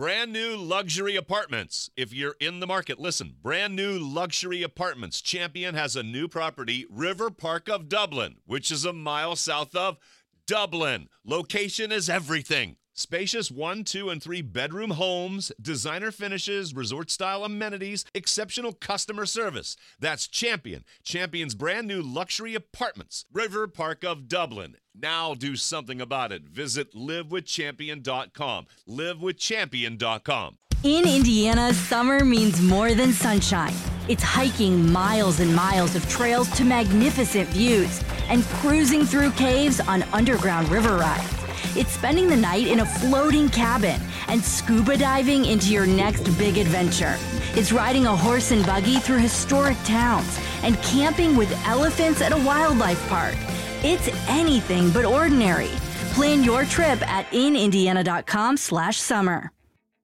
Brand new luxury apartments. If you're in the market, listen. Brand new luxury apartments. Champion has a new property, River Park of Dublin, which is a mile south of Dublin. Location is everything. Spacious 1, 2, and 3 bedroom homes, designer finishes, resort-style amenities, exceptional customer service. That's Champion. Champion's brand new luxury apartments, River Park of Dublin. Now do something about it. Visit livewithchampion.com. Livewithchampion.com. In Indiana, summer means more than sunshine. It's hiking miles and miles of trails to magnificent views and cruising through caves on underground river rides. It's spending the night in a floating cabin and scuba diving into your next big adventure. It's riding a horse and buggy through historic towns and camping with elephants at a wildlife park. It's anything but ordinary. Plan your trip at inindiana.com/summer.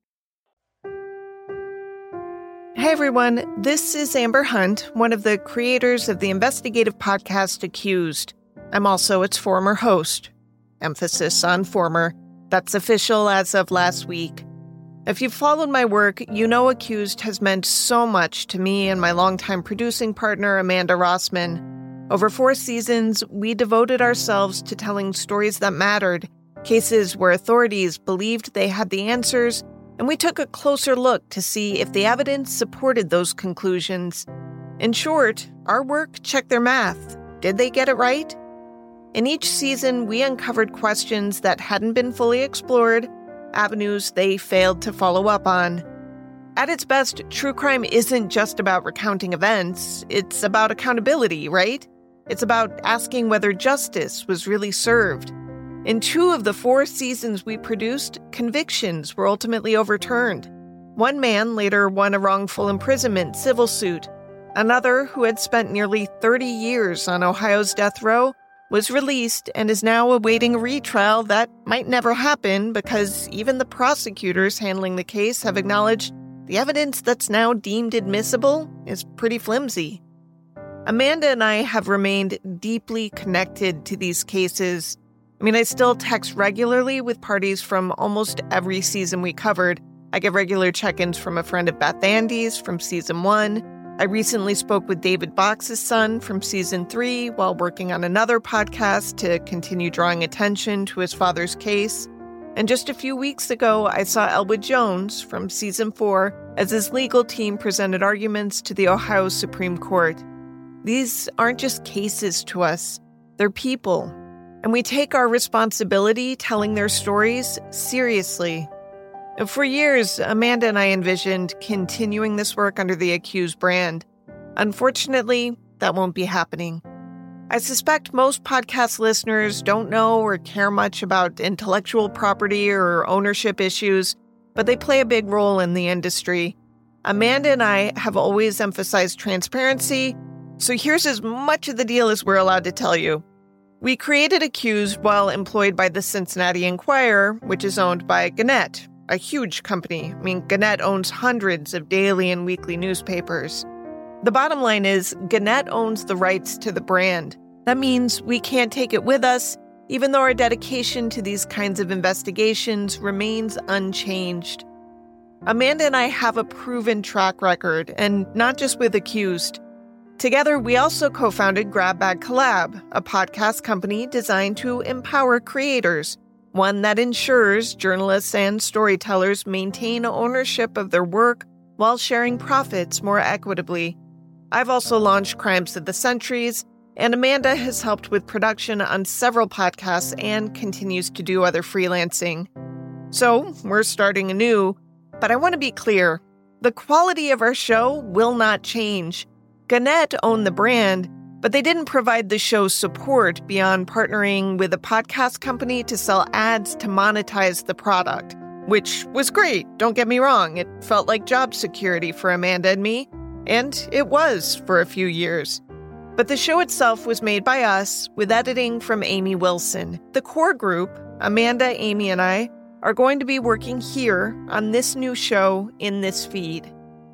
Hey everyone, this is Amber Hunt, one of the creators of the investigative podcast Accused. I'm also its former host. Emphasis on former. That's official as of last week. If you've followed my work, you know Accused has meant so much to me and my longtime producing partner, Amanda Rossman. Over 4 seasons, we devoted ourselves to telling stories that mattered, cases where authorities believed they had the answers, and we took a closer look to see if the evidence supported those conclusions. In short, our work checked their math. Did they get it right? In each season, we uncovered questions that hadn't been fully explored, avenues they failed to follow up on. At its best, true crime isn't just about recounting events. It's about accountability, right? It's about asking whether justice was really served. In 2 of the 4 seasons we produced, convictions were ultimately overturned. One man later won a wrongful imprisonment civil suit. Another, who had spent nearly 30 years on Ohio's death row, was released and is now awaiting a retrial that might never happen because even the prosecutors handling the case have acknowledged the evidence that's now deemed admissible is pretty flimsy. Amanda and I have remained deeply connected to these cases. I still text regularly with parties from almost every season we covered. I get regular check-ins from a friend at Beth Andy's from season 1. I recently spoke with David Box's son from season 3 while working on another podcast to continue drawing attention to his father's case. And just a few weeks ago, I saw Elwood Jones from season 4 as his legal team presented arguments to the Ohio Supreme Court. These aren't just cases to us, they're people. And we take our responsibility telling their stories seriously. For years, Amanda and I envisioned continuing this work under the Accused brand. Unfortunately, that won't be happening. I suspect most podcast listeners don't know or care much about intellectual property or ownership issues, but they play a big role in the industry. Amanda and I have always emphasized transparency, so here's as much of the deal as we're allowed to tell you. We created Accused while employed by the Cincinnati Enquirer, which is owned by Gannett, a huge company. Gannett owns hundreds of daily and weekly newspapers. The bottom line is, Gannett owns the rights to the brand. That means we can't take it with us, even though our dedication to these kinds of investigations remains unchanged. Amanda and I have a proven track record, and not just with Accused. Together, we also co-founded Grab Bag Collab, a podcast company designed to empower creators, one that ensures journalists and storytellers maintain ownership of their work while sharing profits more equitably. I've also launched Crimes of the Centuries, and Amanda has helped with production on several podcasts and continues to do other freelancing. So, we're starting anew, but I want to be clear. The quality of our show will not change. Gannett owned the brand, but they didn't provide the show's support beyond partnering with a podcast company to sell ads to monetize the product, which was great, don't get me wrong. It felt like job security for Amanda and me, and it was for a few years. But the show itself was made by us, with editing from Amy Wilson. The core group, Amanda, Amy, and I, are going to be working here on this new show in this feed.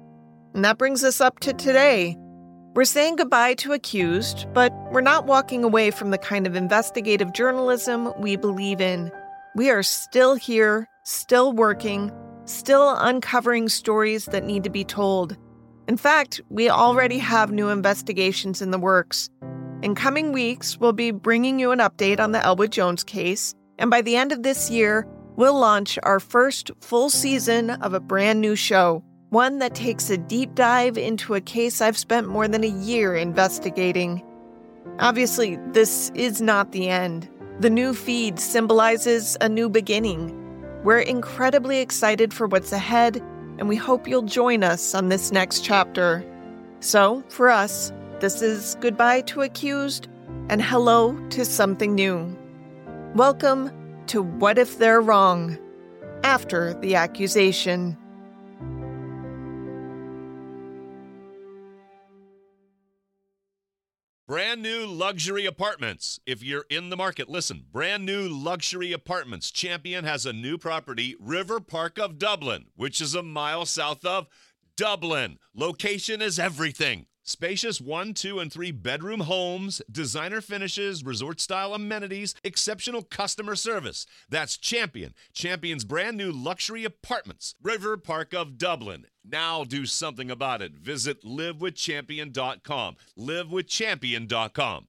And that brings us up to today. We're saying goodbye to Accused, but we're not walking away from the kind of investigative journalism we believe in. We are still here, still working, still uncovering stories that need to be told. In fact, we already have new investigations in the works. In coming weeks, we'll be bringing you an update on the Elwood Jones case, and by the end of this year, we'll launch our first full season of a brand new show, one that takes a deep dive into a case I've spent more than a year investigating. Obviously, this is not the end. The new feed symbolizes a new beginning. We're incredibly excited for what's ahead, and we hope you'll join us on this next chapter. So, for us, this is goodbye to Accused and hello to something new. Welcome to What If They're Wrong? After the Accusation. Brand new luxury apartments. If you're in the market, listen. Brand new luxury apartments. Champion has a new property, River Park of Dublin, which is a mile south of Dublin. Location is everything. Spacious 1, 2, and 3 bedroom homes, designer finishes, resort-style amenities, exceptional customer service. That's Champion. Champion's brand new luxury apartments, River Park of Dublin. Now do something about it. Visit livewithchampion.com. livewithchampion.com.